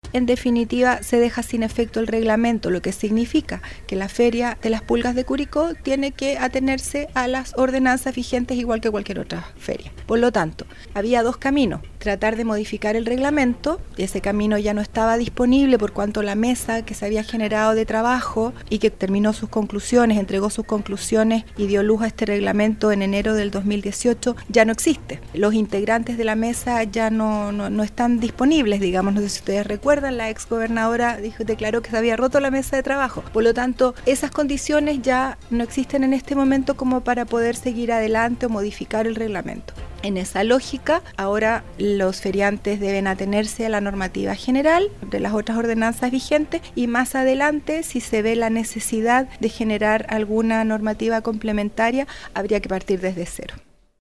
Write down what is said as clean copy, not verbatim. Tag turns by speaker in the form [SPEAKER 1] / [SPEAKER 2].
[SPEAKER 1] en definitiva se deja sin efecto el reglamento, lo que significa que la Feria de las Pulgas de Curicó tiene que atenerse a las ordenanzas vigentes igual que cualquier otra feria. Por lo tanto, había dos caminos: tratar de modificar el reglamento. Ese camino ya no estaba disponible por cuanto la mesa que se había generado de trabajo y que terminó sus conclusiones, entregó sus conclusiones y dio luz a este reglamento en enero del 2018, ya no existe. Los integrantes de la mesa ya no están disponibles, digamos. No sé si ustedes recuerdan, la exgobernadora declaró que se había roto la mesa de trabajo. Por lo tanto, esas condiciones ya no existen en este momento como para poder seguir adelante o modificar el reglamento. En esa lógica, ahora los feriantes deben atenerse a la normativa general de las otras ordenanzas vigentes y más adelante, si se ve la necesidad de generar alguna normativa complementaria, habría que partir desde cero.